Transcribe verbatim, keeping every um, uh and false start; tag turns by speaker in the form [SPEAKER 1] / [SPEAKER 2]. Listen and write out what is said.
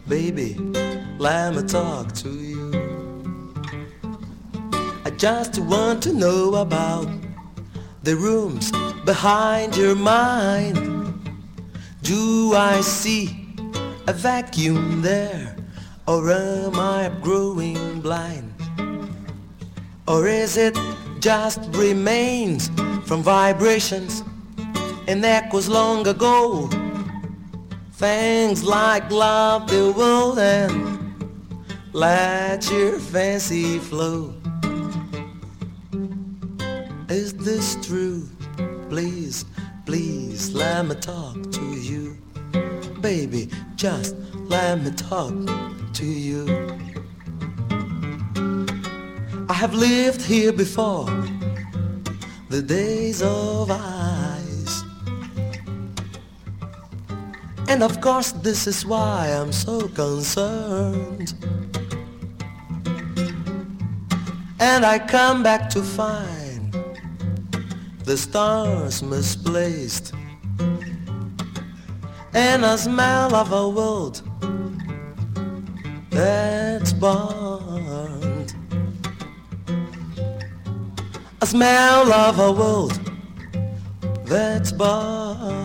[SPEAKER 1] Baby, let me talk to you. I just want to know about the rooms behind your mind. Do I see a vacuum there, or am I growing blind? Or is it just remains from vibrations and echoes long ago? Things like love the world and let your fancy flow. Is this true? Please, please let me talk to you. Baby, just let me talk to you. I have lived here before, the days of ice. And of course this is why I'm so concerned. And I come back to find the stars misplaced, and a smell of a world that's burned. A smell of a world that's burned.